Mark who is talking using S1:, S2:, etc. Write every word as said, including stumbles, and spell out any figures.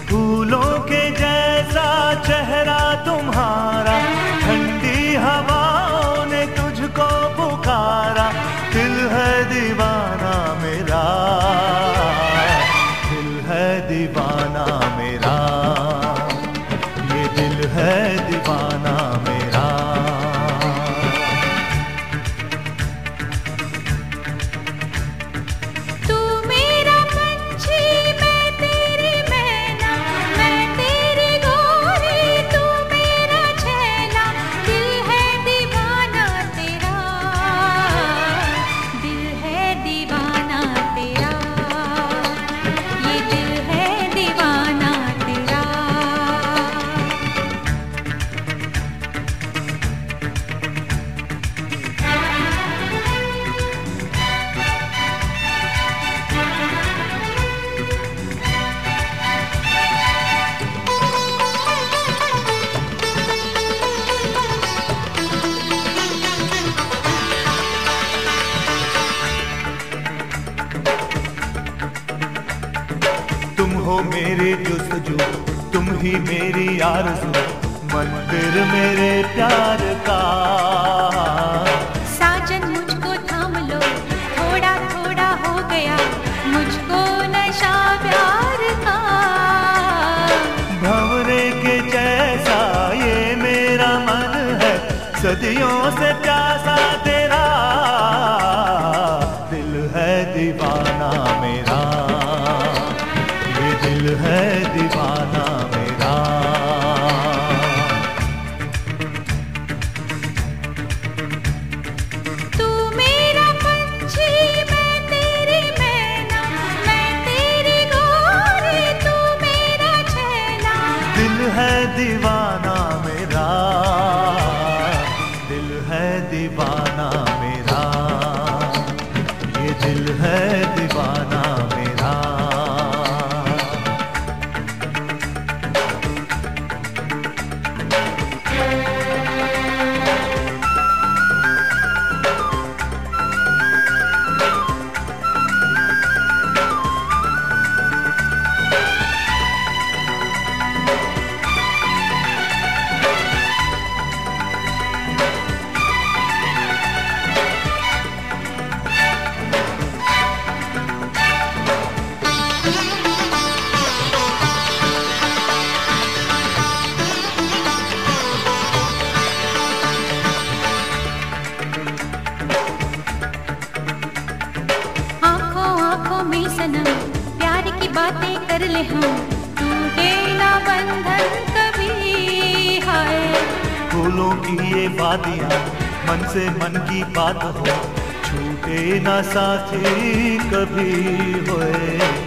S1: फूलों के जैसा चेहरा तुम्हारा, ठंडी हवाओं ने तुझको पुकारा। दिल है दीवाना मेरा, दिल है दीवाना मेरा, ये दिल है दीवाना मेरा। तुम हो मेरे जुस्तजू, तुम ही मेरी आरज़ू, मंदिर मेरे प्यार का।
S2: साजन मुझको थाम लो, थोड़ा थोड़ा हो गया मुझको नशा प्यार का।
S1: भंवरे के जैसा ये मेरा मन है, सदियों से प्यासा तेरा। दिल है दीवाना मेरा, ये दिल है दीवाना मेरा।
S2: तू मेरा पंछी, मैं तेरी मैना, मैं तेरी गोरी, तू मेरा छैला।
S1: दिल है दीवाना मेरा, दिल है दीवाना मेरा, ये दिल है दीवाना मेरा।
S2: में सनम प्यार की बातें कर ले हम, टूटे ना बंधन कभी। हाय
S1: फूलों की ये वादियाँ मन से मन की बात हो, छूटे ना साथी कभी होए।